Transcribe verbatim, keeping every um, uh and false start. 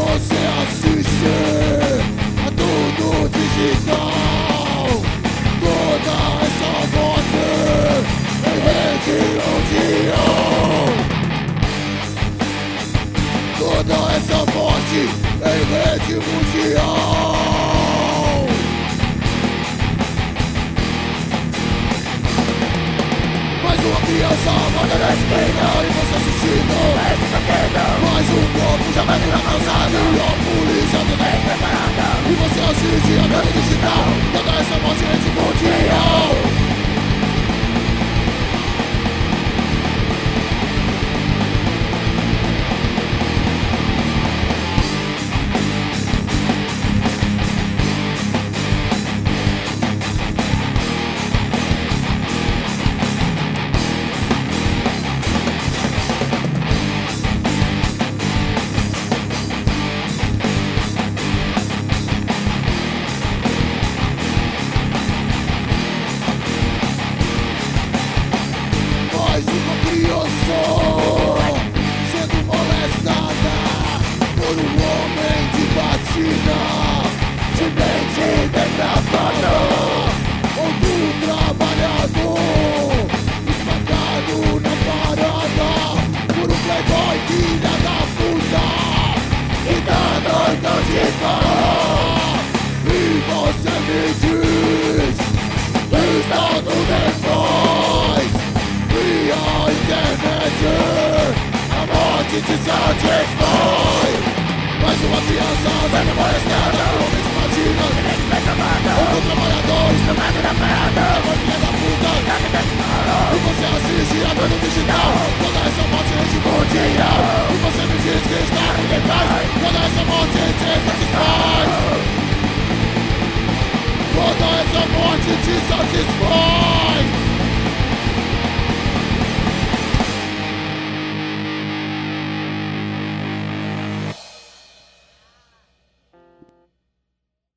você assiste a tudo digital, toda essa voz em rede mundial, toda essa voz em rede mundial. Mais uma criança morta na esquina e você assistindo essa cena. Mais um corpo jogado na calçada e a polícia toda despreparada. E você assiste a tela digital, toda essa morte em rede mundial. Mais uma criança sendo molestada por um homem de batina, de mente depravada. Outro trabalhador espancado na parada por um playboy filha da puta e da noite de falar. E você me diz, está tudo depois. E a internet, a morte te satisfaz. Mais uma criança sendo molestada, homem de batina, outro trabalhador espancado na parada, uma filha da puta. E você assiste a dor no digital, toda essa morte